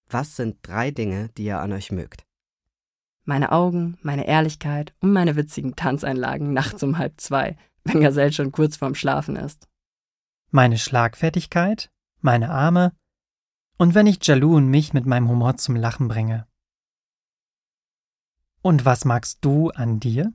Was sind 3 Dinge, die ihr an euch mögt? Meine Augen, meine Ehrlichkeit und meine witzigen Tanzeinlagen nachts um 1:30, wenn Gazelle schon kurz vorm Schlafen ist. Meine Schlagfertigkeit, meine Arme und wenn ich Jalou und mich mit meinem Humor zum Lachen bringe. Und was magst du an dir?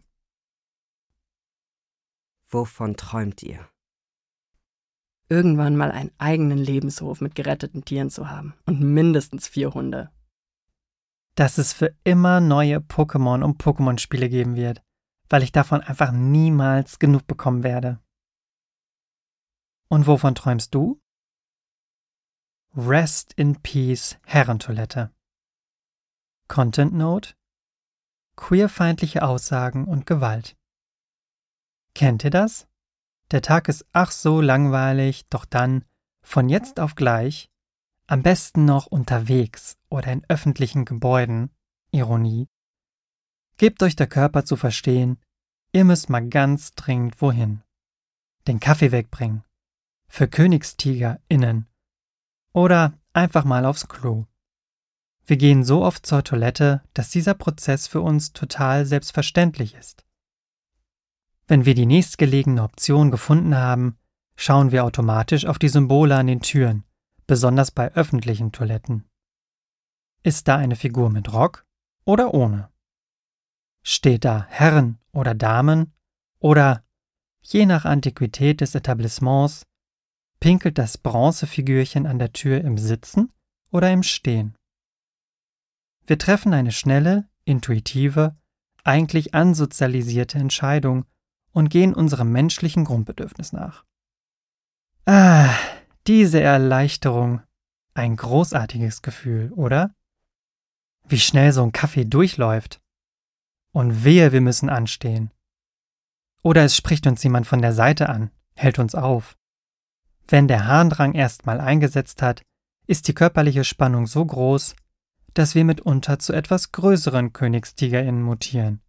Wovon träumt ihr? Irgendwann mal einen eigenen Lebenshof mit geretteten Tieren zu haben und mindestens 4 Hunde. Dass es für immer neue Pokémon und Pokémon-Spiele geben wird, weil ich davon einfach niemals genug bekommen werde. Und wovon träumst du? Rest in Peace Herrentoilette. Content Note: queerfeindliche Aussagen und Gewalt. Kennt ihr das? Der Tag ist ach so langweilig, doch dann, von jetzt auf gleich, am besten noch unterwegs oder in öffentlichen Gebäuden, Ironie, gebt euch der Körper zu verstehen, ihr müsst mal ganz dringend wohin. Den Kaffee wegbringen, für KönigstigerInnen oder einfach mal aufs Klo. Wir gehen so oft zur Toilette, dass dieser Prozess für uns total selbstverständlich ist. Wenn wir die nächstgelegene Option gefunden haben, schauen wir automatisch auf die Symbole an den Türen, besonders bei öffentlichen Toiletten. Ist da eine Figur mit Rock oder ohne? Steht da Herren oder Damen oder, je nach Antiquität des Etablissements, pinkelt das Bronzefigürchen an der Tür im Sitzen oder im Stehen? Wir treffen eine schnelle, intuitive, eigentlich ansozialisierte Entscheidung und gehen unserem menschlichen Grundbedürfnis nach. Diese Erleichterung. Ein großartiges Gefühl, oder? Wie schnell so ein Kaffee durchläuft. Und wehe, wir müssen anstehen. Oder es spricht uns jemand von der Seite an, hält uns auf. Wenn der Harndrang erstmal eingesetzt hat, ist die körperliche Spannung so groß, dass wir mitunter zu etwas größeren KönigstigerInnen mutieren.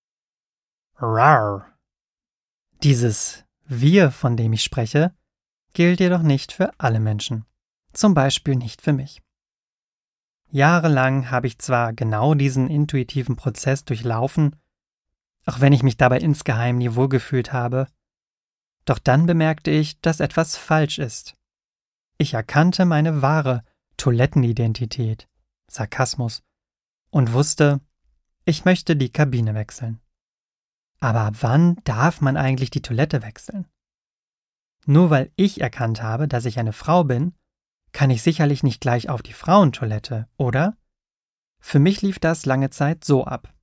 Rar. Dieses Wir, von dem ich spreche, gilt jedoch nicht für alle Menschen. Zum Beispiel nicht für mich. Jahrelang habe ich zwar genau diesen intuitiven Prozess durchlaufen, auch wenn ich mich dabei insgeheim nie wohlgefühlt habe, doch dann bemerkte ich, dass etwas falsch ist. Ich erkannte meine wahre Toilettenidentität, Sarkasmus, und wusste, ich möchte die Kabine wechseln. Aber ab wann darf man eigentlich die Toilette wechseln? Nur weil ich erkannt habe, dass ich eine Frau bin, kann ich sicherlich nicht gleich auf die Frauentoilette, oder? Für mich lief das lange Zeit so ab.